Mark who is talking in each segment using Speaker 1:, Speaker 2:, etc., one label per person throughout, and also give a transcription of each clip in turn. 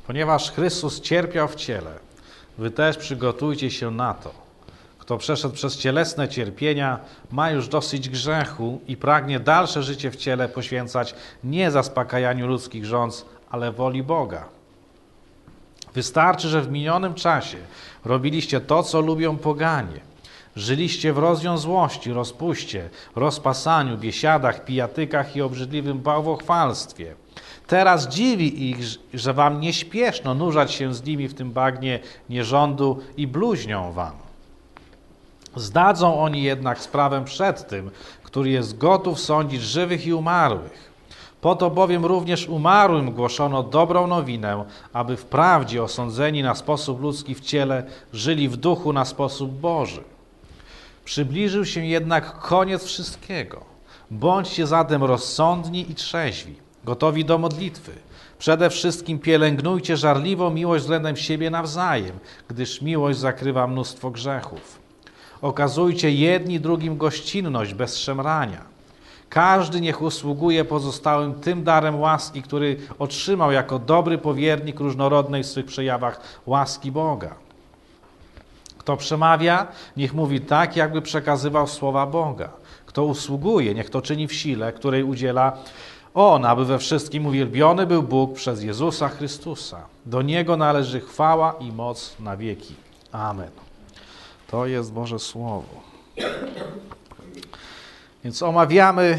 Speaker 1: Ponieważ Chrystus cierpiał w ciele, wy też przygotujcie się na to. Kto przeszedł przez cielesne cierpienia, ma już dosyć grzechu i pragnie dalsze życie w ciele poświęcać nie zaspokajaniu ludzkich żądz, ale woli Boga. Wystarczy, że w minionym czasie robiliście to, co lubią poganie. Żyliście w rozwiązłości, rozpuście, rozpasaniu, biesiadach, pijatykach i obrzydliwym bałwochwalstwie. Teraz dziwi ich, że wam nie śpieszno nurzać się z nimi w tym bagnie nierządu i bluźnią wam. Zdadzą oni jednak sprawę przed tym, który jest gotów sądzić żywych i umarłych. Po to bowiem również umarłym głoszono dobrą nowinę, aby wprawdzie osądzeni na sposób ludzki w ciele, żyli w duchu na sposób Boży. Przybliżył się jednak koniec wszystkiego. Bądźcie zatem rozsądni i trzeźwi, gotowi do modlitwy. Przede wszystkim pielęgnujcie żarliwą miłość względem siebie nawzajem, gdyż miłość zakrywa mnóstwo grzechów. Okazujcie jedni drugim gościnność bez szemrania. Każdy niech usługuje pozostałym tym darem łaski, który otrzymał jako dobry powiernik różnorodnej w swych przejawach łaski Boga. Kto przemawia, niech mówi tak, jakby przekazywał słowa Boga. Kto usługuje, niech to czyni w sile, której udziela On, aby we wszystkim uwielbiony był Bóg przez Jezusa Chrystusa. Do Niego należy chwała i moc na wieki. Amen. To jest Boże Słowo. Więc omawiamy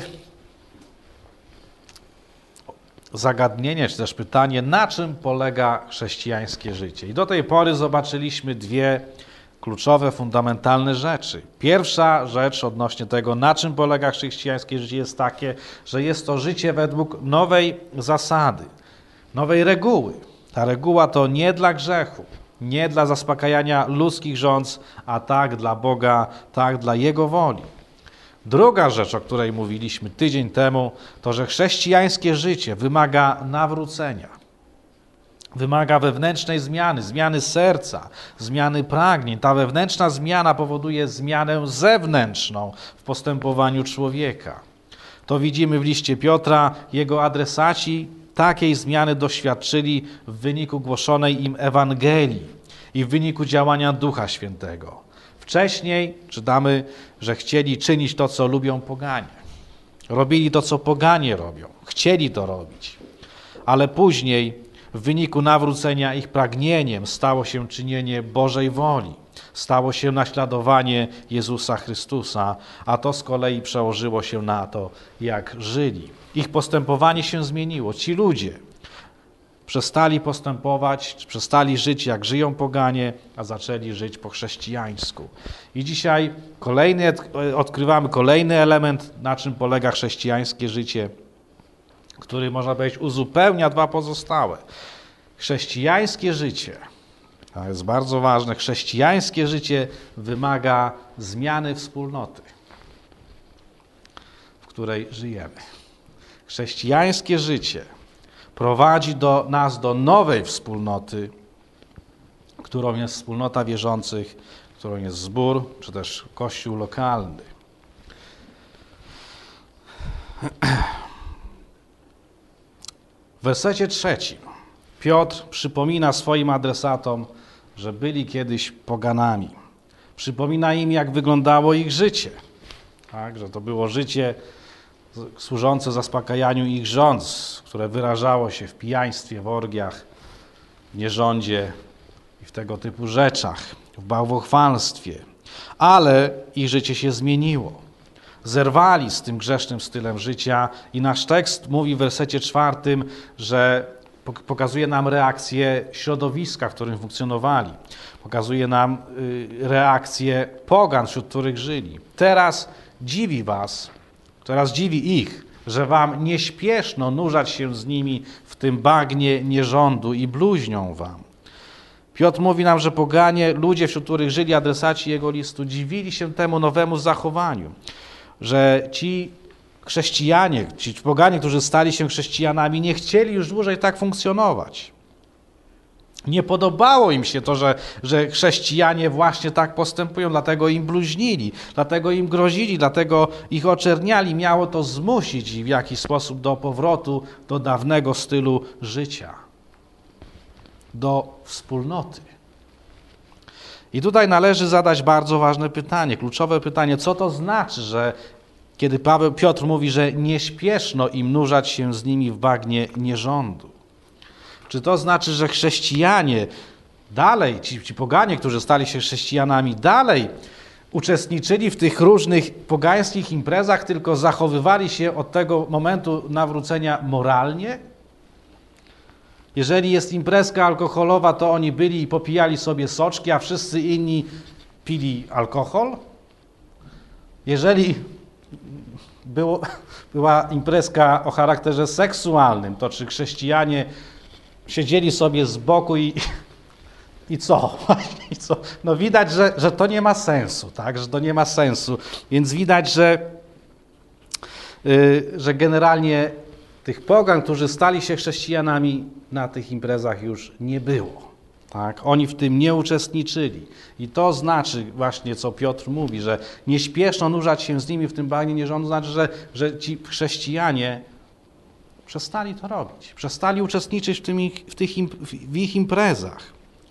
Speaker 1: zagadnienie, czy też pytanie, na czym polega chrześcijańskie życie. I do tej pory zobaczyliśmy dwie kluczowe, fundamentalne rzeczy. Pierwsza rzecz odnośnie tego, na czym polega chrześcijańskie życie, jest takie, że jest to życie według nowej zasady, nowej reguły. Ta reguła to nie dla grzechu, nie dla zaspokajania ludzkich żądz, a tak dla Boga, tak dla Jego woli. Druga rzecz, o której mówiliśmy tydzień temu, to, że chrześcijańskie życie wymaga nawrócenia. Wymaga wewnętrznej zmiany, zmiany serca, zmiany pragnień. Ta wewnętrzna zmiana powoduje zmianę zewnętrzną w postępowaniu człowieka. To widzimy w liście Piotra. Jego adresaci takiej zmiany doświadczyli w wyniku głoszonej im Ewangelii i w wyniku działania Ducha Świętego. Wcześniej czytamy, że chcieli czynić to, co lubią poganie. Robili to, co poganie robią. Chcieli to robić. Ale później w wyniku nawrócenia ich pragnieniem stało się czynienie Bożej woli. Stało się naśladowanie Jezusa Chrystusa, a to z kolei przełożyło się na to, jak żyli. Ich postępowanie się zmieniło. Ci ludzie przestali postępować, przestali żyć jak żyją poganie, a zaczęli żyć po chrześcijańsku. I dzisiaj odkrywamy kolejny element, na czym polega chrześcijańskie życie, który, można powiedzieć, uzupełnia dwa pozostałe. Chrześcijańskie życie, to jest bardzo ważne, chrześcijańskie życie wymaga zmiany wspólnoty, w której żyjemy. Chrześcijańskie życie prowadzi nas do nowej wspólnoty, którą jest wspólnota wierzących, którą jest zbór, czy też kościół lokalny. W wersecie 3 Piotr przypomina swoim adresatom, że byli kiedyś poganami. Przypomina im, jak wyglądało ich życie. Tak, że to było życie służące zaspokajaniu ich żądz, które wyrażało się w pijaństwie, w orgiach, w nierządzie i w tego typu rzeczach, w bałwochwalstwie. Ale ich życie się zmieniło. Zerwali z tym grzesznym stylem życia i nasz tekst mówi w wersecie 4, że pokazuje nam reakcję środowiska, w którym funkcjonowali. Pokazuje nam reakcję pogan, wśród których żyli. Teraz dziwi ich, że wam nie śpieszno nurzać się z nimi w tym bagnie nierządu i bluźnią wam. Piotr mówi nam, że poganie, ludzie, wśród których żyli adresaci jego listu, dziwili się temu nowemu zachowaniu, że ci chrześcijanie, ci poganie, którzy stali się chrześcijanami, nie chcieli już dłużej tak funkcjonować. Nie podobało im się to, że chrześcijanie właśnie tak postępują, dlatego im bluźnili, dlatego im grozili, dlatego ich oczerniali. Miało to zmusić ich w jakiś sposób do powrotu do dawnego stylu życia. do wspólnoty. I tutaj należy zadać bardzo ważne pytanie, kluczowe pytanie, co to znaczy, że kiedy Piotr mówi, że nie śpieszno im nurzać się z nimi w bagnie nierządu. Czy to znaczy, że chrześcijanie dalej, ci poganie, którzy stali się chrześcijanami, dalej uczestniczyli w tych różnych pogańskich imprezach, tylko zachowywali się od tego momentu nawrócenia moralnie? Jeżeli jest imprezka alkoholowa, to oni byli i popijali sobie soczki, a wszyscy inni pili alkohol? Jeżeli była imprezka o charakterze seksualnym, to czy chrześcijanie siedzieli sobie z boku i co? I co? No widać, że to nie ma sensu, tak? Że to nie ma sensu. Więc widać, że generalnie tych pogan, którzy stali się chrześcijanami, na tych imprezach już nie było. Tak? Oni w tym nie uczestniczyli. I to znaczy właśnie, co Piotr mówi, że nie śpieszno nurzać się z nimi w tym bagnie nierządu, znaczy, że ci chrześcijanie przestali to robić. Przestali uczestniczyć w ich imprezach.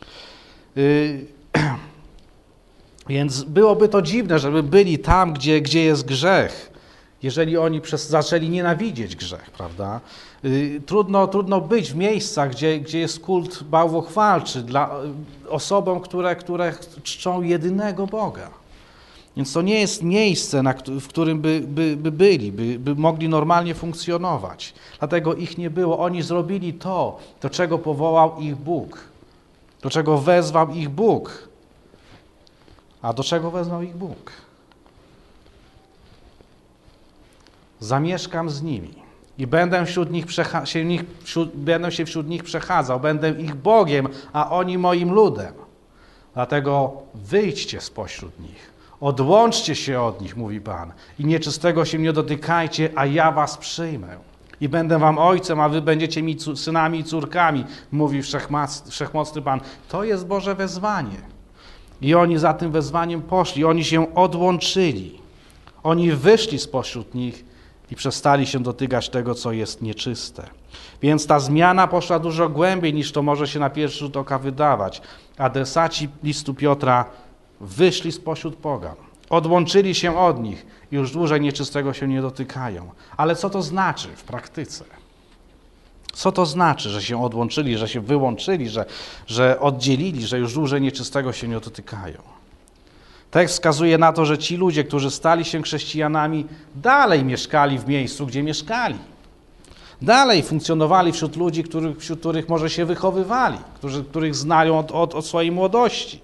Speaker 1: Więc byłoby to dziwne, żeby byli tam, gdzie jest grzech, jeżeli oni zaczęli nienawidzieć grzech, prawda? Trudno być w miejscach, gdzie jest kult bałwochwalczy dla osobom, które czczą jedynego Boga. Więc to nie jest miejsce, w którym by byli, by mogli normalnie funkcjonować. Dlatego ich nie było. Oni zrobili to, do czego powołał ich Bóg, do czego wezwał ich Bóg. A do czego wezwał ich Bóg? Zamieszkam z nimi i będę się wśród nich przechadzał, będę ich Bogiem, a oni moim ludem. Dlatego wyjdźcie spośród nich, odłączcie się od nich, mówi Pan, i nieczystego się nie dotykajcie, a ja was przyjmę. I będę wam ojcem, a wy będziecie mi synami i córkami, mówi Wszechmocny Pan. To jest Boże wezwanie. I oni za tym wezwaniem poszli, oni się odłączyli. Oni wyszli spośród nich i przestali się dotykać tego, co jest nieczyste. Więc ta zmiana poszła dużo głębiej, niż to może się na pierwszy rzut oka wydawać. Adresaci listu Piotra wyszli spośród pogan, odłączyli się od nich i już dłużej nieczystego się nie dotykają. Ale co to znaczy w praktyce? Co to znaczy, że się odłączyli, że się wyłączyli, że oddzielili, że już dłużej nieczystego się nie dotykają? Tekst wskazuje na to, że ci ludzie, którzy stali się chrześcijanami, dalej mieszkali w miejscu, gdzie mieszkali. Dalej funkcjonowali wśród ludzi, wśród których może się wychowywali, których znają od swojej młodości.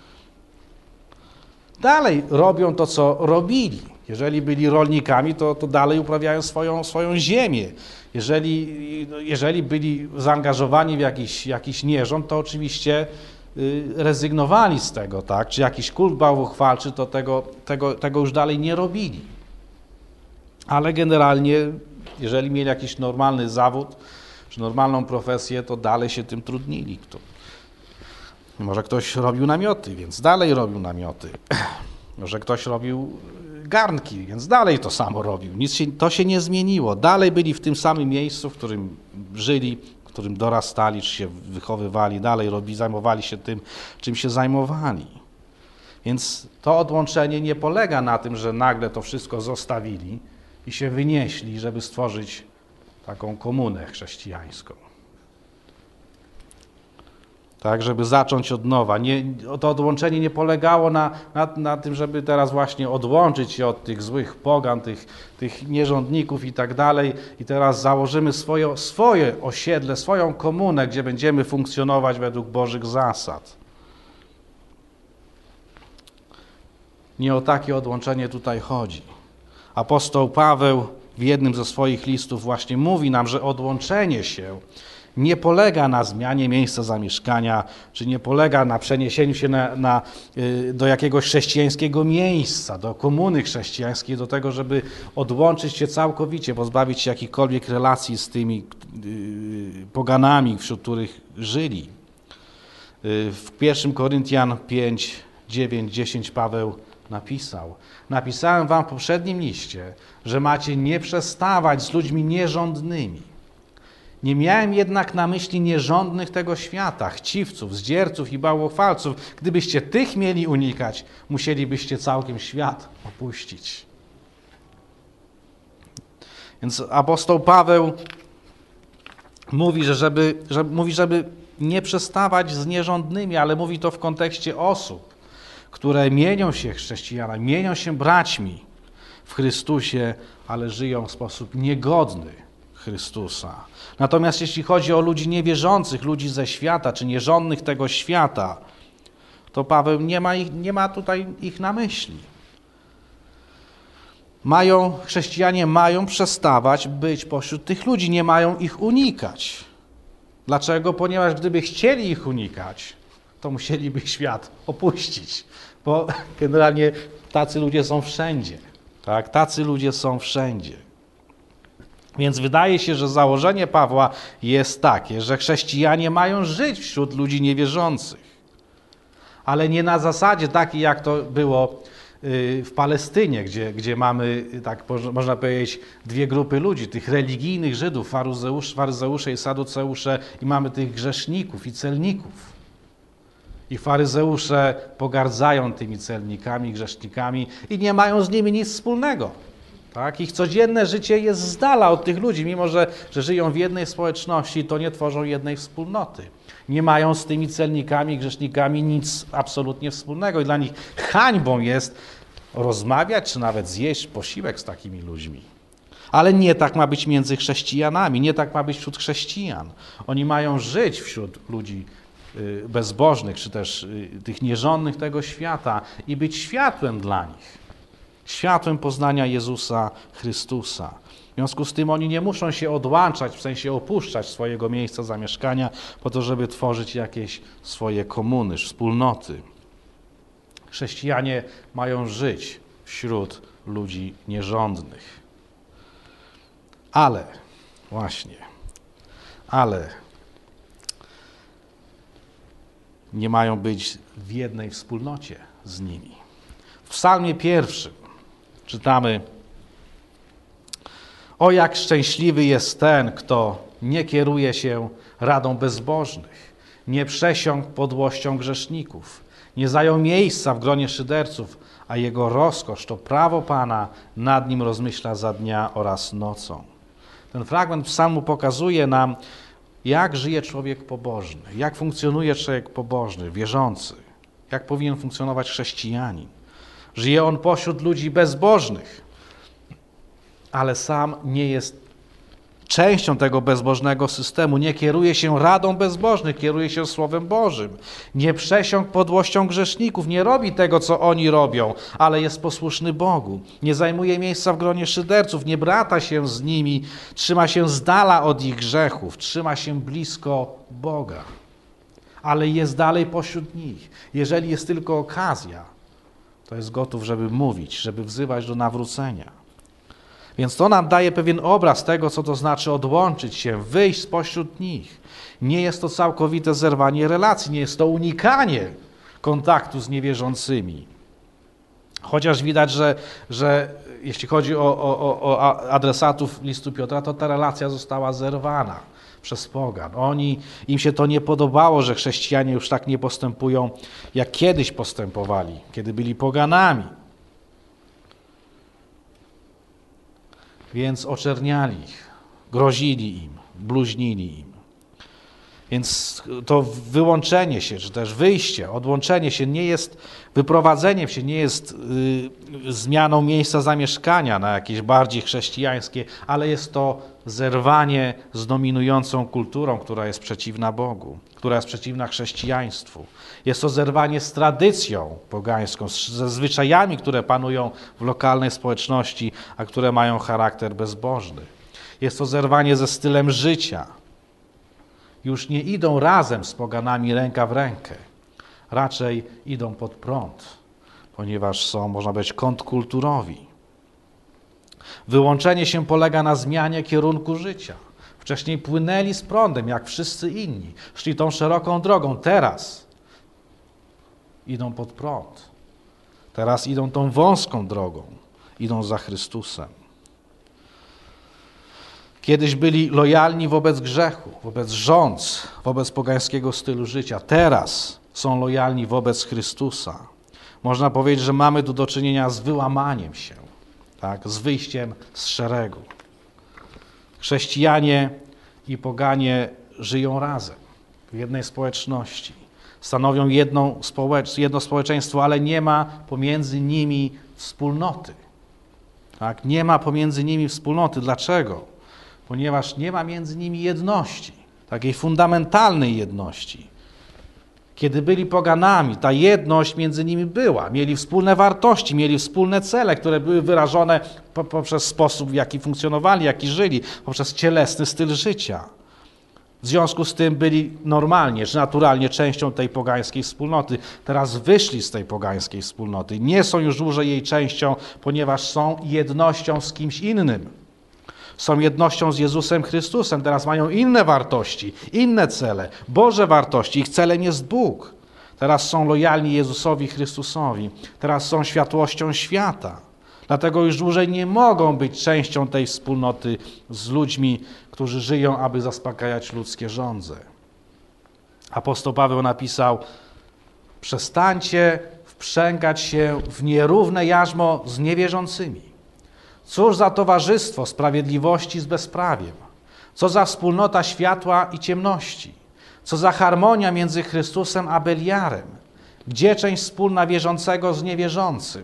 Speaker 1: Dalej robią to, co robili. Jeżeli byli rolnikami, to dalej uprawiają swoją ziemię. Jeżeli byli zaangażowani w jakiś nierząd, to oczywiście rezygnowali z tego, tak? Czy jakiś kult bałwochwalczy, to tego już dalej nie robili. Ale generalnie, jeżeli mieli jakiś normalny zawód, czy normalną profesję, to dalej się tym trudnili. Może ktoś robił namioty, więc dalej robił namioty. Może ktoś robił garnki, więc dalej to samo robił. To się nie zmieniło. Dalej byli w tym samym miejscu, w którym żyli, w którym dorastali, czy się wychowywali, dalej zajmowali się tym, czym się zajmowali. Więc to odłączenie nie polega na tym, że nagle to wszystko zostawili i się wynieśli, żeby stworzyć taką komunę chrześcijańską. Tak, żeby zacząć od nowa. To odłączenie nie polegało na tym, żeby teraz właśnie odłączyć się od tych złych pogan, tych nierządników i tak dalej i teraz założymy swoje osiedle, swoją komunę, gdzie będziemy funkcjonować według Bożych zasad. Nie o takie odłączenie tutaj chodzi. Apostoł Paweł w jednym ze swoich listów właśnie mówi nam, że odłączenie się nie polega na zmianie miejsca zamieszkania, czy nie polega na przeniesieniu się do jakiegoś chrześcijańskiego miejsca, do komuny chrześcijańskiej, do tego, żeby odłączyć się całkowicie, pozbawić się jakichkolwiek relacji z tymi poganami, wśród których żyli. W 1 Koryntian 5, 9, 10 Paweł napisał: napisałem wam w poprzednim liście, że macie nie przestawać z ludźmi nierządnymi Nie miałem jednak na myśli nierządnych tego świata, chciwców, zdzierców i bałwochwalców. Gdybyście tych mieli unikać, musielibyście całkiem świat opuścić. Więc apostoł Paweł mówi, żeby nie przestawać z nierządnymi, ale mówi to w kontekście osób, które mienią się chrześcijanami, mienią się braćmi w Chrystusie, ale żyją w sposób niegodny Chrystusa. Natomiast jeśli chodzi o ludzi niewierzących, ludzi ze świata, czy nierządnych tego świata, to Paweł nie ma tutaj ich na myśli. Chrześcijanie mają przestawać być pośród tych ludzi, nie mają ich unikać. Dlaczego? Ponieważ gdyby chcieli ich unikać, to musieliby świat opuścić, bo generalnie tacy ludzie są wszędzie. Tak? Tacy ludzie są wszędzie. Więc wydaje się, że założenie Pawła jest takie, że chrześcijanie mają żyć wśród ludzi niewierzących, ale nie na zasadzie takiej, jak to było w Palestynie, gdzie mamy, tak można powiedzieć, dwie grupy ludzi, tych religijnych Żydów, faryzeusze i saduceusze, i mamy tych grzeszników i celników. I faryzeusze pogardzają tymi celnikami, grzesznikami i nie mają z nimi nic wspólnego. Tak? Ich codzienne życie jest z dala od tych ludzi, mimo że żyją w jednej społeczności, to nie tworzą jednej wspólnoty. Nie mają z tymi celnikami, grzesznikami nic absolutnie wspólnego i dla nich hańbą jest rozmawiać, czy nawet zjeść posiłek z takimi ludźmi. Ale nie tak ma być między chrześcijanami, nie tak ma być wśród chrześcijan. Oni mają żyć wśród ludzi bezbożnych, czy też tych nierządnych tego świata i być światłem dla nich. Światłem poznania Jezusa Chrystusa. W związku z tym oni nie muszą się odłączać, w sensie opuszczać swojego miejsca zamieszkania po to, żeby tworzyć jakieś swoje komuny, wspólnoty. Chrześcijanie mają żyć wśród ludzi nierządnych. Ale nie mają być w jednej wspólnocie z nimi. W Psalmie 1 czytamy: o jak szczęśliwy jest ten, kto nie kieruje się radą bezbożnych, nie przesiąkł podłością grzeszników, nie zajął miejsca w gronie szyderców, a jego rozkosz to prawo Pana, nad nim rozmyśla za dnia oraz nocą. Ten fragment psalmu pokazuje nam, jak żyje człowiek pobożny, jak funkcjonuje człowiek pobożny, wierzący, jak powinien funkcjonować chrześcijanin. Żyje on pośród ludzi bezbożnych, ale sam nie jest częścią tego bezbożnego systemu, nie kieruje się radą bezbożnych, kieruje się Słowem Bożym. Nie przesiąkł podłością grzeszników, nie robi tego, co oni robią, ale jest posłuszny Bogu. Nie zajmuje miejsca w gronie szyderców, nie brata się z nimi, trzyma się z dala od ich grzechów, trzyma się blisko Boga, ale jest dalej pośród nich. Jeżeli jest tylko okazja, to jest gotów, żeby mówić, żeby wzywać do nawrócenia. Więc to nam daje pewien obraz tego, co to znaczy odłączyć się, wyjść spośród nich. Nie jest to całkowite zerwanie relacji, nie jest to unikanie kontaktu z niewierzącymi. Chociaż widać, że jeśli chodzi o adresatów listu Piotra, to ta relacja została zerwana przez pogan. Im się to nie podobało, że chrześcijanie już tak nie postępują, jak kiedyś postępowali, kiedy byli poganami. Więc oczerniali ich, grozili im, bluźnili im. Więc to wyłączenie się, czy też wyjście, odłączenie się nie jest wyprowadzeniem się, nie jest zmianą miejsca zamieszkania na jakieś bardziej chrześcijańskie, ale jest to zerwanie z dominującą kulturą, która jest przeciwna Bogu, która jest przeciwna chrześcijaństwu. Jest to zerwanie z tradycją pogańską, ze zwyczajami, które panują w lokalnej społeczności, a które mają charakter bezbożny. Jest to zerwanie ze stylem życia. Już nie idą razem z poganami ręka w rękę. Raczej idą pod prąd, ponieważ są, można powiedzieć, kontrkulturowi. Wyłączenie się polega na zmianie kierunku życia. Wcześniej płynęli z prądem, jak wszyscy inni. Szli tą szeroką drogą. Teraz idą pod prąd. Teraz idą tą wąską drogą. Idą za Chrystusem. Kiedyś byli lojalni wobec grzechu, wobec rządz, wobec pogańskiego stylu życia. Teraz są lojalni wobec Chrystusa. Można powiedzieć, że mamy tu do czynienia z wyłamaniem się, tak? Z wyjściem z szeregu. Chrześcijanie i poganie żyją razem, w jednej społeczności. Stanowią jedno społeczeństwo, ale nie ma pomiędzy nimi wspólnoty. Tak? Nie ma pomiędzy nimi wspólnoty. Dlaczego? Ponieważ nie ma między nimi jedności, takiej fundamentalnej jedności. Kiedy byli poganami, ta jedność między nimi była. Mieli wspólne wartości, mieli wspólne cele, które były wyrażone poprzez sposób, w jaki funkcjonowali, jaki żyli, poprzez cielesny styl życia. W związku z tym byli normalnie, czy naturalnie częścią tej pogańskiej wspólnoty. Teraz wyszli z tej pogańskiej wspólnoty. Nie są już dłużej jej częścią, ponieważ są jednością z kimś innym. Są jednością z Jezusem Chrystusem. Teraz mają inne wartości, inne cele, Boże wartości. Ich celem jest Bóg. Teraz są lojalni Jezusowi Chrystusowi. Teraz są światłością świata. Dlatego już dłużej nie mogą być częścią tej wspólnoty z ludźmi, którzy żyją, aby zaspokajać ludzkie żądze. Apostoł Paweł napisał: przestańcie wprzęgać się w nierówne jarzmo z niewierzącymi. Cóż za towarzystwo sprawiedliwości z bezprawiem? Co za wspólnota światła i ciemności? Co za harmonia między Chrystusem a Beliarem? Gdzie część wspólna wierzącego z niewierzącym?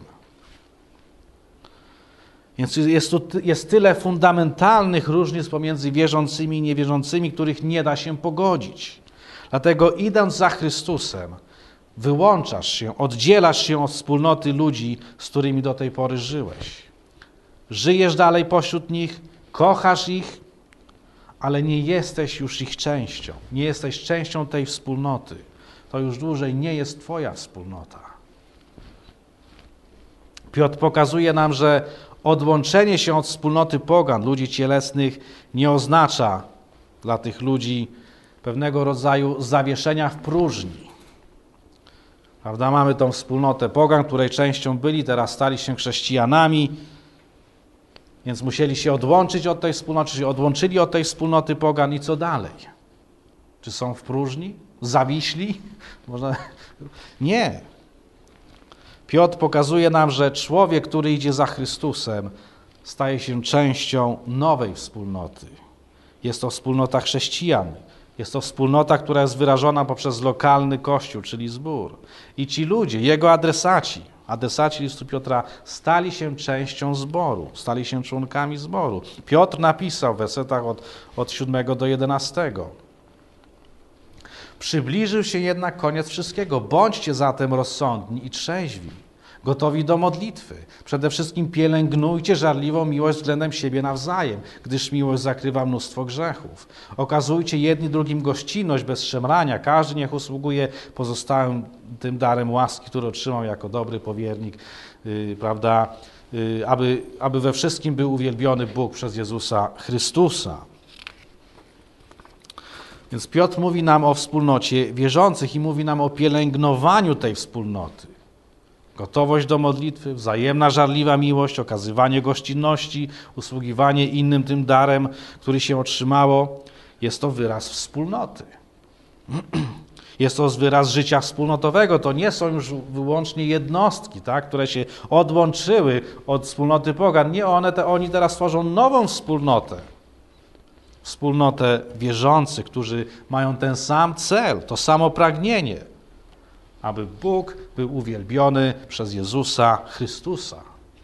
Speaker 1: Więc jest tyle fundamentalnych różnic pomiędzy wierzącymi i niewierzącymi, których nie da się pogodzić. Dlatego idąc za Chrystusem, wyłączasz się, oddzielasz się od wspólnoty ludzi, z którymi do tej pory żyłeś. Żyjesz dalej pośród nich, kochasz ich, ale nie jesteś już ich częścią. Nie jesteś częścią tej wspólnoty. To już dłużej nie jest twoja wspólnota. Piotr pokazuje nam, że odłączenie się od wspólnoty pogan, ludzi cielesnych, nie oznacza dla tych ludzi pewnego rodzaju zawieszenia w próżni. Prawda? Mamy tą wspólnotę pogan, której częścią byli, teraz stali się chrześcijanami, więc musieli się odłączyć od tej wspólnoty, czy się odłączyli od tej wspólnoty pogan i co dalej? Czy są w próżni? Zawiśli? Nie. Piotr pokazuje nam, że człowiek, który idzie za Chrystusem, staje się częścią nowej wspólnoty. Jest to wspólnota chrześcijan. Jest to wspólnota, która jest wyrażona poprzez lokalny kościół, czyli zbór. I ci ludzie, jego adresaci listu Piotra, stali się częścią zboru, stali się członkami zboru. Piotr napisał w wersetach od 7 do 11. Przybliżył się jednak koniec wszystkiego. Bądźcie zatem rozsądni i trzeźwi, gotowi do modlitwy. Przede wszystkim pielęgnujcie żarliwą miłość względem siebie nawzajem, gdyż miłość zakrywa mnóstwo grzechów. Okazujcie jedni drugim gościnność bez szemrania. Każdy niech usługuje pozostałym tym darem łaski, który otrzymał jako dobry powiernik, prawda, aby we wszystkim był uwielbiony Bóg przez Jezusa Chrystusa. Więc Piotr mówi nam o wspólnocie wierzących i mówi nam o pielęgnowaniu tej wspólnoty. Gotowość do modlitwy, wzajemna żarliwa miłość, okazywanie gościnności, usługiwanie innym tym darem, który się otrzymało, jest to wyraz wspólnoty. Jest to wyraz życia wspólnotowego. To nie są już wyłącznie jednostki, tak, które się odłączyły od wspólnoty pogan. Nie, oni teraz tworzą nową wspólnotę. Wspólnotę wierzących, którzy mają ten sam cel, to samo pragnienie, aby Bóg był uwielbiony przez Jezusa Chrystusa.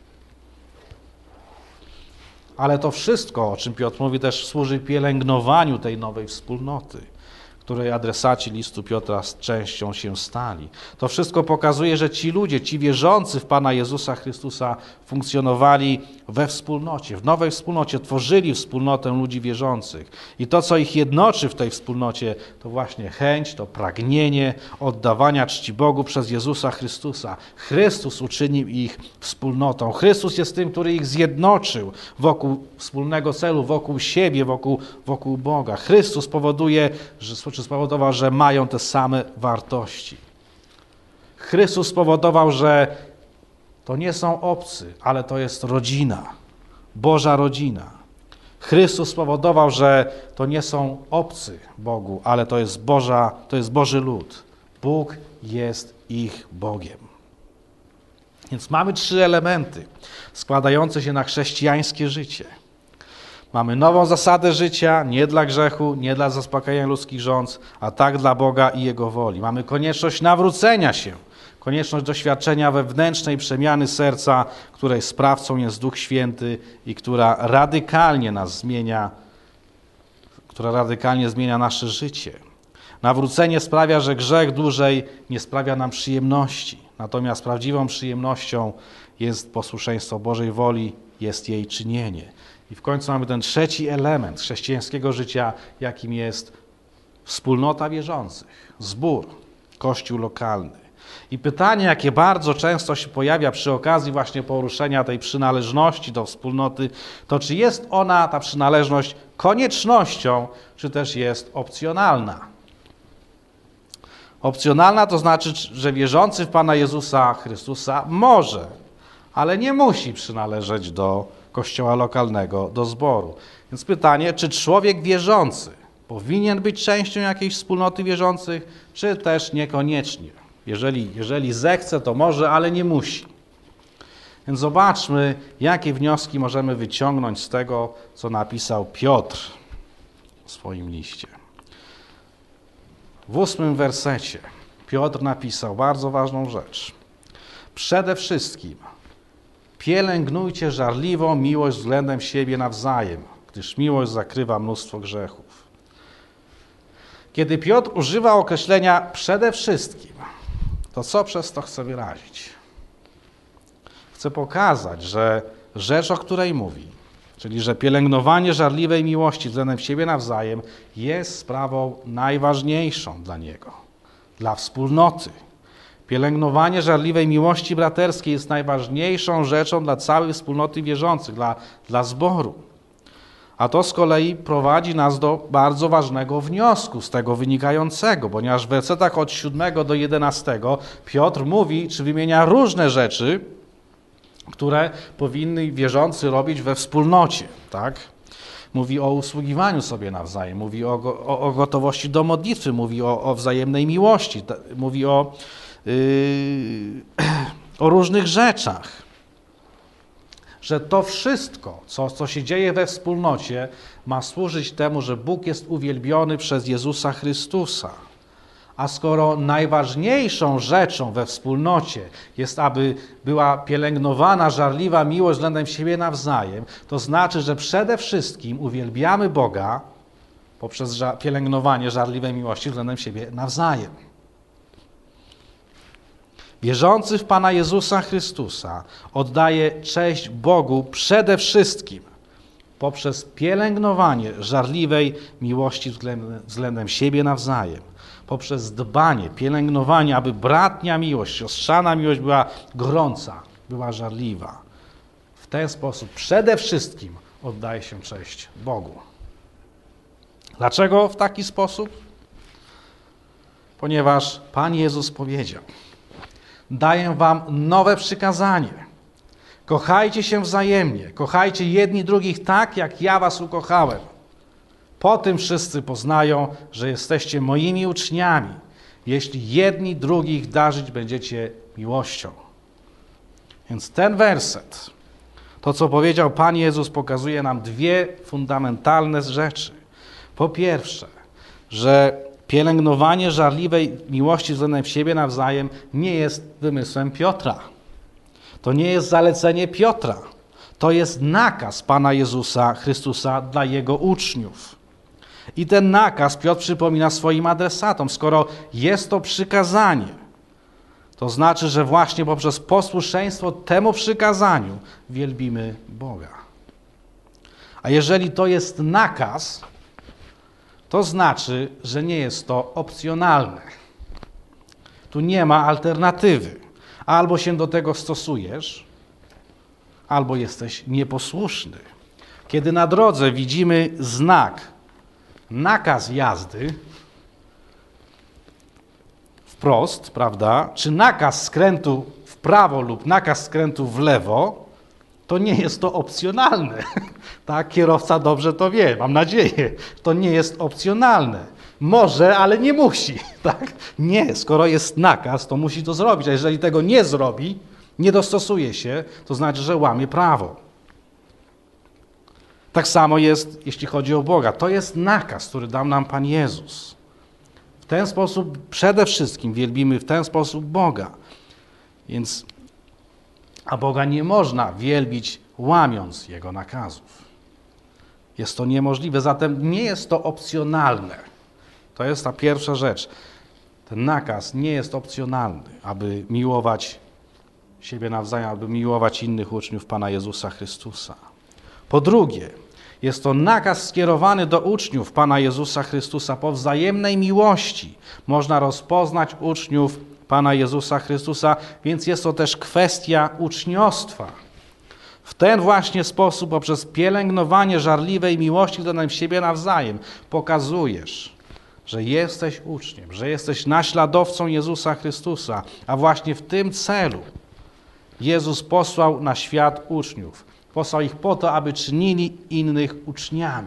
Speaker 1: Ale to wszystko, o czym Piotr mówi, też służy pielęgnowaniu tej nowej wspólnoty, której adresaci listu Piotra z częścią się stali. To wszystko pokazuje, że ci ludzie, ci wierzący w Pana Jezusa Chrystusa funkcjonowali we wspólnocie, w nowej wspólnocie, tworzyli wspólnotę ludzi wierzących. I to, co ich jednoczy w tej wspólnocie, to właśnie chęć, to pragnienie oddawania czci Bogu przez Jezusa Chrystusa. Chrystus uczynił ich wspólnotą. Chrystus jest tym, który ich zjednoczył wokół wspólnego celu, wokół siebie, wokół Boga. Chrystus spowodował, że mają te same wartości. Chrystus spowodował, że to nie są obcy, ale to jest rodzina, Boża rodzina. Chrystus spowodował, że to nie są obcy Bogu, ale to jest Boży lud. Bóg jest ich Bogiem. Więc mamy 3 elementy składające się na chrześcijańskie życie. Mamy nową zasadę życia, nie dla grzechu, nie dla zaspokajania ludzkich żądz, a tak dla Boga i Jego woli. Mamy konieczność nawrócenia się, konieczność doświadczenia wewnętrznej przemiany serca, której sprawcą jest Duch Święty i która radykalnie zmienia nasze życie. Nawrócenie sprawia, że grzech dłużej nie sprawia nam przyjemności. Natomiast prawdziwą przyjemnością jest posłuszeństwo Bożej woli, jest jej czynienie. I w końcu mamy ten 3 element chrześcijańskiego życia, jakim jest wspólnota wierzących, zbór, kościół lokalny. I pytanie, jakie bardzo często się pojawia przy okazji właśnie poruszenia tej przynależności do wspólnoty, to czy jest ona, ta przynależność, koniecznością, czy też jest opcjonalna. Opcjonalna to znaczy, że wierzący w Pana Jezusa Chrystusa może, ale nie musi przynależeć do kościoła lokalnego, do zboru. Więc pytanie, czy człowiek wierzący powinien być częścią jakiejś wspólnoty wierzących, czy też niekoniecznie. Jeżeli zechce, to może, ale nie musi. Więc zobaczmy, jakie wnioski możemy wyciągnąć z tego, co napisał Piotr w swoim liście. W 8 wersecie Piotr napisał bardzo ważną rzecz. Przede wszystkim pielęgnujcie żarliwą miłość względem siebie nawzajem, gdyż miłość zakrywa mnóstwo grzechów. Kiedy Piotr używa określenia przede wszystkim, to co przez to chce wyrazić? Chce pokazać, że rzecz, o której mówi, czyli że pielęgnowanie żarliwej miłości względem siebie nawzajem jest sprawą najważniejszą dla niego, dla wspólnoty. Pielęgnowanie żarliwej miłości braterskiej jest najważniejszą rzeczą dla całej wspólnoty wierzących, dla zboru. A to z kolei prowadzi nas do bardzo ważnego wniosku z tego wynikającego, ponieważ w wersetach od 7 do 11 Piotr mówi, czy wymienia różne rzeczy, które powinny wierzący robić we wspólnocie. Tak? Mówi o usługiwaniu sobie nawzajem, mówi o gotowości do modlitwy, mówi o wzajemnej miłości, mówi o różnych rzeczach. Że to wszystko, co się dzieje we wspólnocie, ma służyć temu, że Bóg jest uwielbiony przez Jezusa Chrystusa. A skoro najważniejszą rzeczą we wspólnocie jest, aby była pielęgnowana żarliwa miłość względem siebie nawzajem, to znaczy, że przede wszystkim uwielbiamy Boga poprzez pielęgnowanie żarliwej miłości względem siebie nawzajem. Wierzący w Pana Jezusa Chrystusa oddaje cześć Bogu przede wszystkim poprzez pielęgnowanie żarliwej miłości względem siebie nawzajem, poprzez dbanie, pielęgnowanie, aby bratnia miłość, siostrzana miłość była gorąca, była żarliwa. W ten sposób przede wszystkim oddaje się cześć Bogu. Dlaczego w taki sposób? Ponieważ Pan Jezus powiedział: daję wam nowe przykazanie. Kochajcie się wzajemnie. Kochajcie jedni drugich tak, jak ja was ukochałem. Po tym wszyscy poznają, że jesteście moimi uczniami, jeśli jedni drugich darzyć będziecie miłością. Więc ten werset, to co powiedział Pan Jezus, pokazuje nam 2 fundamentalne rzeczy. Po pierwsze, że pielęgnowanie żarliwej miłości względem siebie nawzajem nie jest wymysłem Piotra. To nie jest zalecenie Piotra. To jest nakaz Pana Jezusa Chrystusa dla Jego uczniów. I ten nakaz Piotr przypomina swoim adresatom. Skoro jest to przykazanie, to znaczy, że właśnie poprzez posłuszeństwo temu przykazaniu wielbimy Boga. A jeżeli to jest nakaz, to znaczy, że nie jest to opcjonalne. Tu nie ma alternatywy. Albo się do tego stosujesz, albo jesteś nieposłuszny. Kiedy na drodze widzimy znak, nakaz jazdy wprost, prawda, czy nakaz skrętu w prawo lub nakaz skrętu w lewo, To nie jest to opcjonalne. Tak, kierowca dobrze to wie, mam nadzieję. To nie jest opcjonalne. Może, ale nie musi. Tak? Nie, skoro jest nakaz, to musi to zrobić. A jeżeli tego nie zrobi, nie dostosuje się, to znaczy, że łamie prawo. Tak samo jest, jeśli chodzi o Boga. To jest nakaz, który dał nam Pan Jezus. W ten sposób przede wszystkim wielbimy w ten sposób Boga. A Boga nie można wielbić łamiąc Jego nakazów. Jest to niemożliwe, zatem nie jest to opcjonalne. To jest ta pierwsza rzecz. Ten nakaz nie jest opcjonalny, aby miłować siebie nawzajem, aby miłować innych uczniów Pana Jezusa Chrystusa. Po drugie, jest to nakaz skierowany do uczniów Pana Jezusa Chrystusa po wzajemnej miłości. Można rozpoznać uczniów Pana Jezusa Chrystusa, więc jest to też kwestia uczniostwa. W ten właśnie sposób, poprzez pielęgnowanie żarliwej miłości względem siebie nawzajem, pokazujesz, że jesteś uczniem, że jesteś naśladowcą Jezusa Chrystusa, a właśnie w tym celu Jezus posłał na świat uczniów. Posłał ich po to, aby czynili innych uczniami.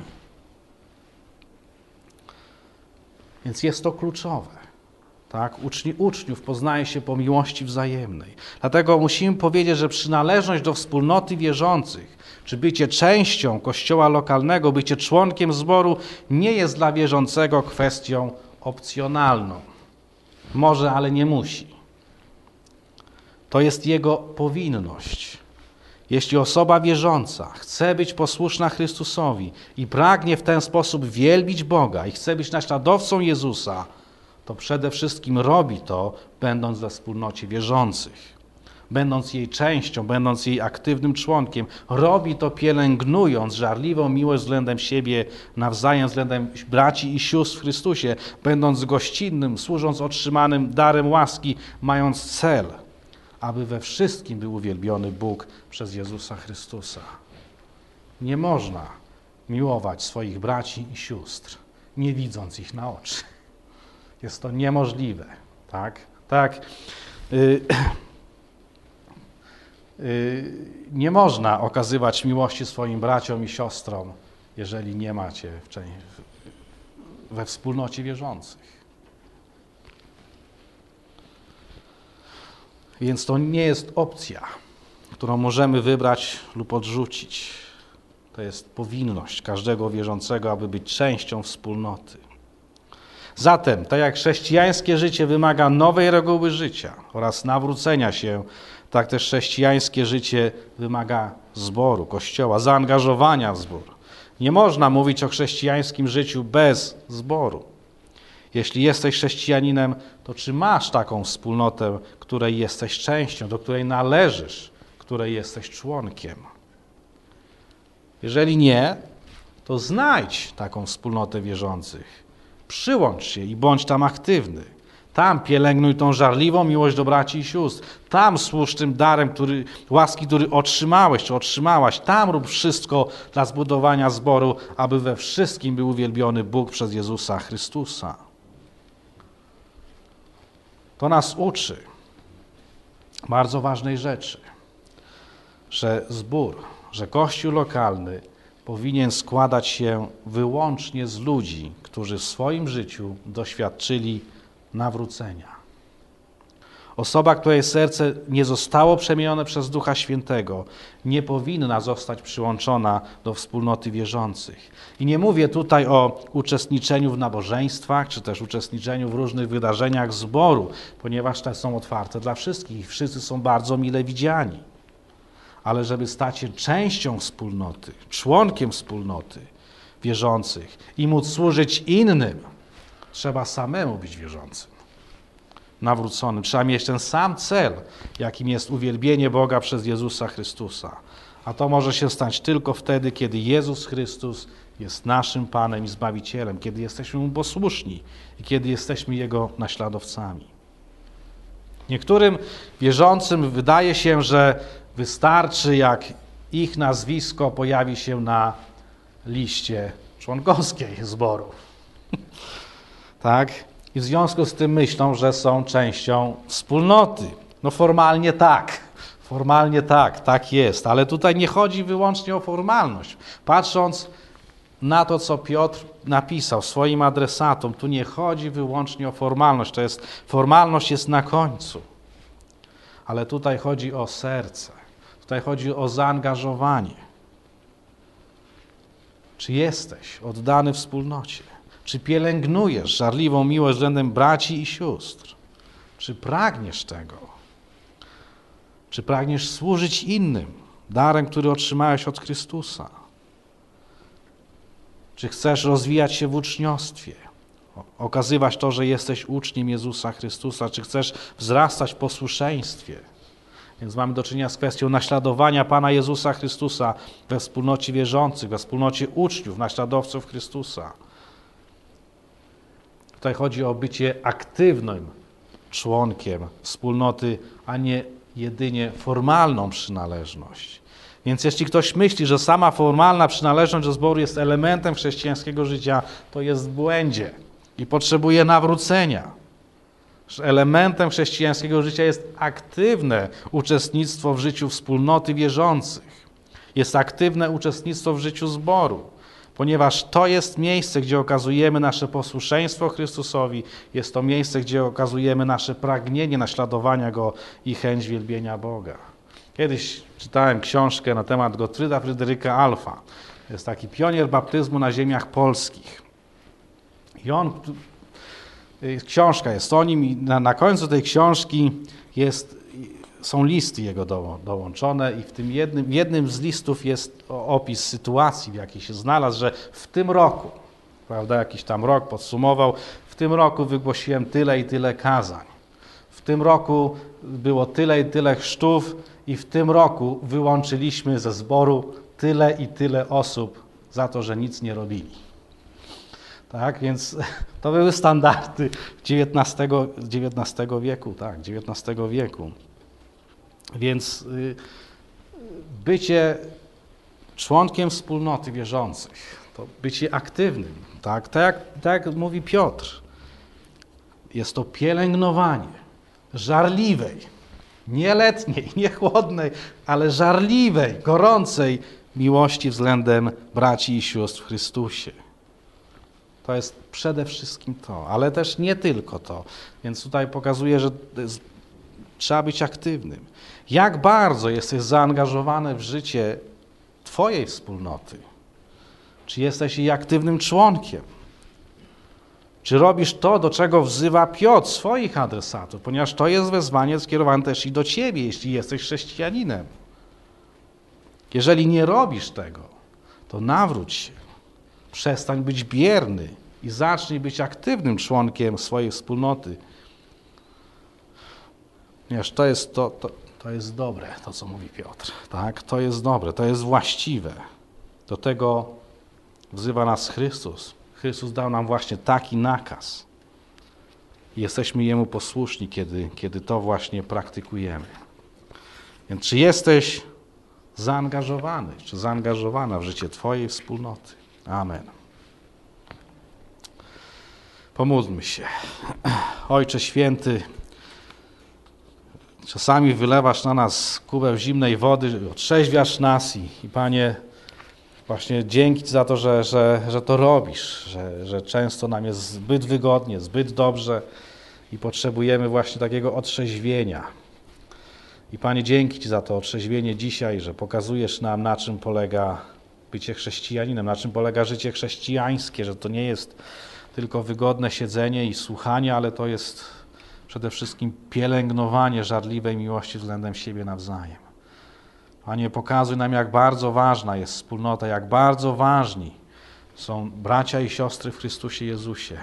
Speaker 1: Więc jest to kluczowe. Tak? Uczniów poznaje się po miłości wzajemnej. Dlatego musimy powiedzieć, że przynależność do wspólnoty wierzących, czy bycie częścią kościoła lokalnego, bycie członkiem zboru nie jest dla wierzącego kwestią opcjonalną. Może, ale nie musi. To jest jego powinność. Jeśli osoba wierząca chce być posłuszna Chrystusowi i pragnie w ten sposób wielbić Boga i chce być naśladowcą Jezusa, to przede wszystkim robi to, będąc we wspólnocie wierzących. Będąc jej częścią, będąc jej aktywnym członkiem, robi to pielęgnując żarliwą miłość względem siebie nawzajem, względem braci i sióstr w Chrystusie, będąc gościnnym, służąc otrzymanym darem łaski, mając cel, aby we wszystkim był uwielbiony Bóg przez Jezusa Chrystusa. Nie można miłować swoich braci i sióstr, nie widząc ich na oczy. Jest to niemożliwe. Tak. Nie można okazywać miłości swoim braciom i siostrom, jeżeli nie macie we wspólnocie wierzących. Więc to nie jest opcja, którą możemy wybrać lub odrzucić. To jest powinność każdego wierzącego, aby być częścią wspólnoty. Zatem, tak jak chrześcijańskie życie wymaga nowej reguły życia oraz nawrócenia się, tak też chrześcijańskie życie wymaga zboru, Kościoła, zaangażowania w zbór. Nie można mówić o chrześcijańskim życiu bez zboru. Jeśli jesteś chrześcijaninem, to czy masz taką wspólnotę, której jesteś częścią, do której należysz, której jesteś członkiem? Jeżeli nie, to znajdź taką wspólnotę wierzących. Przyłącz się i bądź tam aktywny. Tam pielęgnuj tą żarliwą miłość do braci i sióstr. Tam służ tym darem łaski, który otrzymałeś czy otrzymałaś. Tam rób wszystko dla zbudowania zboru, aby we wszystkim był uwielbiony Bóg przez Jezusa Chrystusa. To nas uczy bardzo ważnej rzeczy, że zbór, że Kościół lokalny powinien składać się wyłącznie z ludzi, którzy w swoim życiu doświadczyli nawrócenia. Osoba, której serce nie zostało przemienione przez Ducha Świętego, nie powinna zostać przyłączona do wspólnoty wierzących. I nie mówię tutaj o uczestniczeniu w nabożeństwach, czy też uczestniczeniu w różnych wydarzeniach zboru, ponieważ te są otwarte dla wszystkich i wszyscy są bardzo mile widziani. Ale żeby stać się częścią wspólnoty, członkiem wspólnoty wierzących i móc służyć innym, trzeba samemu być wierzącym, nawróconym. Trzeba mieć ten sam cel, jakim jest uwielbienie Boga przez Jezusa Chrystusa. A to może się stać tylko wtedy, kiedy Jezus Chrystus jest naszym Panem i Zbawicielem, kiedy jesteśmy Mu posłuszni i kiedy jesteśmy Jego naśladowcami. Niektórym wierzącym wydaje się, że wystarczy, jak ich nazwisko pojawi się na liście członkowskiej zboru. Tak? I w związku z tym myślą, że są częścią wspólnoty. No formalnie tak. Formalnie tak jest, ale tutaj nie chodzi wyłącznie o formalność. Patrząc na to, co Piotr napisał swoim adresatom, tu nie chodzi wyłącznie o formalność, formalność jest na końcu. Ale tutaj chodzi o serce, tutaj chodzi o zaangażowanie. Czy jesteś oddany wspólnocie? Czy pielęgnujesz żarliwą miłość względem braci i sióstr? Czy pragniesz tego? Czy pragniesz służyć innym darem, który otrzymałeś od Chrystusa? Czy chcesz rozwijać się w uczniostwie? Okazywać to, że jesteś uczniem Jezusa Chrystusa? Czy chcesz wzrastać w posłuszeństwie? Więc mamy do czynienia z kwestią naśladowania Pana Jezusa Chrystusa we wspólnocie wierzących, we wspólnocie uczniów, naśladowców Chrystusa. Tutaj chodzi o bycie aktywnym członkiem wspólnoty, a nie jedynie formalną przynależność. Więc jeśli ktoś myśli, że sama formalna przynależność do zboru jest elementem chrześcijańskiego życia, to jest w błędzie i potrzebuje nawrócenia. Że elementem chrześcijańskiego życia jest aktywne uczestnictwo w życiu wspólnoty wierzących. Jest aktywne uczestnictwo w życiu zboru, ponieważ to jest miejsce, gdzie okazujemy nasze posłuszeństwo Chrystusowi, jest to miejsce, gdzie okazujemy nasze pragnienie naśladowania Go i chęć wielbienia Boga. Kiedyś czytałem książkę na temat Gottfrieda Fryderyka Alfa. Jest taki pionier baptyzmu na ziemiach polskich. I książka jest o nim i na końcu tej książki są listy jego dołączone i w jednym z listów jest opis sytuacji, w jakiej się znalazł, że w tym roku, prawda, jakiś tam rok podsumował, w tym roku wygłosiłem tyle i tyle kazań. W tym roku było tyle i tyle chrztów i w tym roku wyłączyliśmy ze zboru tyle i tyle osób za to, że nic nie robili. Tak, więc to były standardy XIX wieku, tak, XIX wieku. Więc bycie członkiem wspólnoty wierzących, to bycie aktywnym, tak jak mówi Piotr, jest to pielęgnowanie żarliwej, nie letniej, nie chłodnej, ale żarliwej, gorącej miłości względem braci i sióstr w Chrystusie. To jest przede wszystkim to, ale też nie tylko to. Więc tutaj pokazuje, że trzeba być aktywnym. Jak bardzo jesteś zaangażowany w życie Twojej wspólnoty? Czy jesteś jej aktywnym członkiem? Czy robisz to, do czego wzywa Piotr swoich adresatów? Ponieważ to jest wezwanie skierowane też i do Ciebie, jeśli jesteś chrześcijaninem. Jeżeli nie robisz tego, to nawróć się. Przestań być bierny i zacznij być aktywnym członkiem swojej wspólnoty. Ponieważ to jest dobre, to co mówi Piotr. Tak? To jest dobre, to jest właściwe. Do tego wzywa nas Chrystus. Chrystus dał nam właśnie taki nakaz. I jesteśmy Jemu posłuszni, kiedy to właśnie praktykujemy. Więc czy jesteś zaangażowany, czy zaangażowana w życie Twojej wspólnoty? Amen. Pomódlmy się. Ojcze Święty, czasami wylewasz na nas kubeł zimnej wody, otrzeźwiasz nas i Panie, właśnie dzięki Ci za to, że to robisz, że często nam jest zbyt wygodnie, zbyt dobrze i potrzebujemy właśnie takiego otrzeźwienia. I Panie, dzięki Ci za to otrzeźwienie dzisiaj, że pokazujesz nam, na czym polega bycie chrześcijaninem, na czym polega życie chrześcijańskie, że to nie jest tylko wygodne siedzenie i słuchanie, ale to jest przede wszystkim pielęgnowanie żarliwej miłości względem siebie nawzajem. Panie, pokazuj nam, jak bardzo ważna jest wspólnota, jak bardzo ważni są bracia i siostry w Chrystusie Jezusie.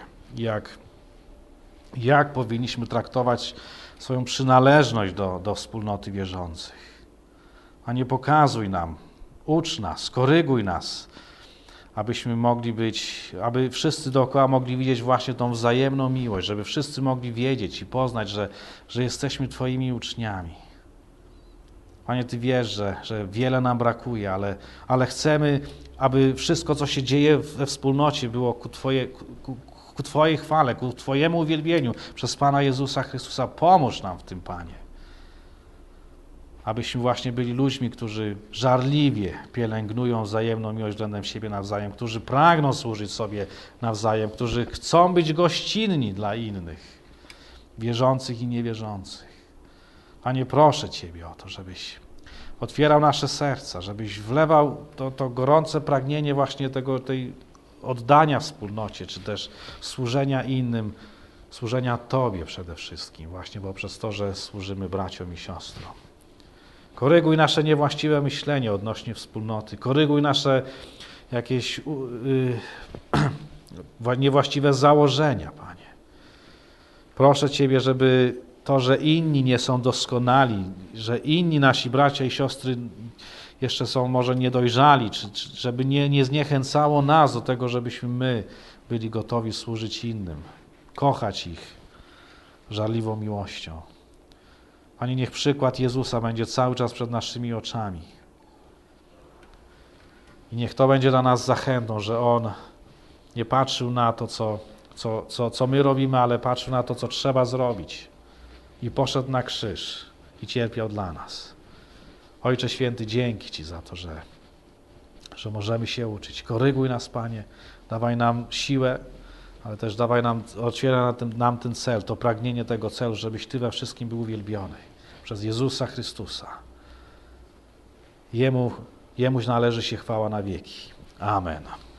Speaker 1: Jak powinniśmy traktować swoją przynależność do wspólnoty wierzących. Panie, pokazuj nam, ucz nas, koryguj nas, abyśmy mogli aby wszyscy dookoła mogli widzieć właśnie tą wzajemną miłość, żeby wszyscy mogli wiedzieć i poznać, że jesteśmy Twoimi uczniami. Panie, Ty wiesz, że wiele nam brakuje, ale chcemy, aby wszystko, co się dzieje we wspólnocie, było ku Twojej chwale, ku Twojemu uwielbieniu przez Pana Jezusa Chrystusa. Pomóż nam w tym, Panie. abyśmy właśnie byli ludźmi, którzy żarliwie pielęgnują wzajemną miłość względem siebie nawzajem, którzy pragną służyć sobie nawzajem, którzy chcą być gościnni dla innych, wierzących i niewierzących. Panie, proszę Ciebie o to, żebyś otwierał nasze serca, żebyś wlewał to gorące pragnienie właśnie tej oddania wspólnocie, czy też służenia innym, służenia Tobie przede wszystkim, właśnie poprzez to, że służymy braciom i siostrom. Koryguj nasze niewłaściwe myślenie odnośnie wspólnoty, koryguj nasze jakieś niewłaściwe założenia, Panie. Proszę Ciebie, żeby to, że inni nie są doskonali, że inni nasi bracia i siostry jeszcze są może niedojrzali, czy żeby nie zniechęcało nas do tego, żebyśmy my byli gotowi służyć innym, kochać ich żarliwą miłością. Panie, niech przykład Jezusa będzie cały czas przed naszymi oczami. I niech to będzie dla nas zachętą, że On nie patrzył na to, co my robimy, ale patrzył na to, co trzeba zrobić. I poszedł na krzyż i cierpiał dla nas. Ojcze Święty, dzięki Ci za to, że możemy się uczyć. Koryguj nas, Panie, dawaj nam siłę, ale też otwieraj nam ten cel, to pragnienie tego celu, żebyś Ty we wszystkim był uwielbiony przez Jezusa Chrystusa. Jemu należy się chwała na wieki. Amen.